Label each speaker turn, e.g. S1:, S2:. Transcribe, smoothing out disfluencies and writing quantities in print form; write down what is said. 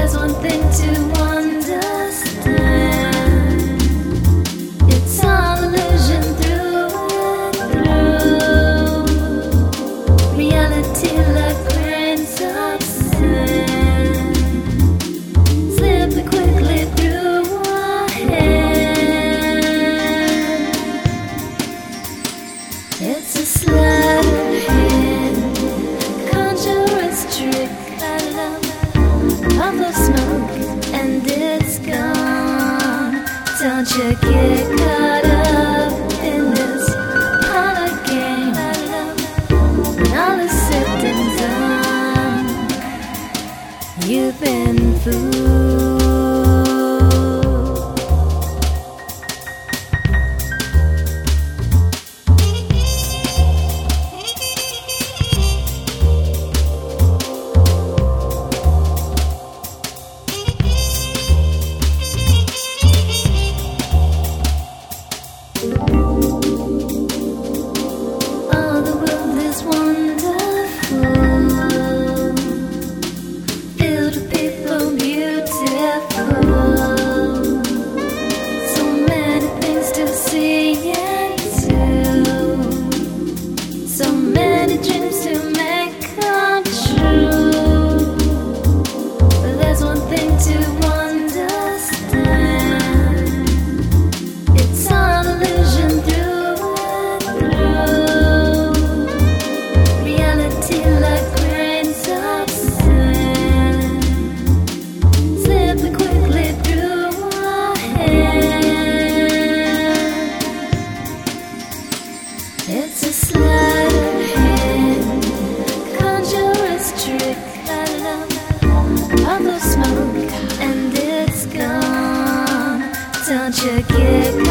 S1: there's one thing to understand. It's all illusion through and through. Reality like grains of sand, slipping quickly through our hand. It's a sleight of hand, conjurer's trick, puff of smoke and it's gone. Don't you get caught up in this hollow game. When all is said and done, you've been fooled. Oh, the world is wonderful, filled with people beautiful. So many things to see and do, so many dreams to make come true. But there's one thing to understand. It's all illusion through and through. Reality like grains of sand, slipping quickly through our hand. It's a sleight of hand, conjurer's trick, puff of smoke and it's gone. Don't you get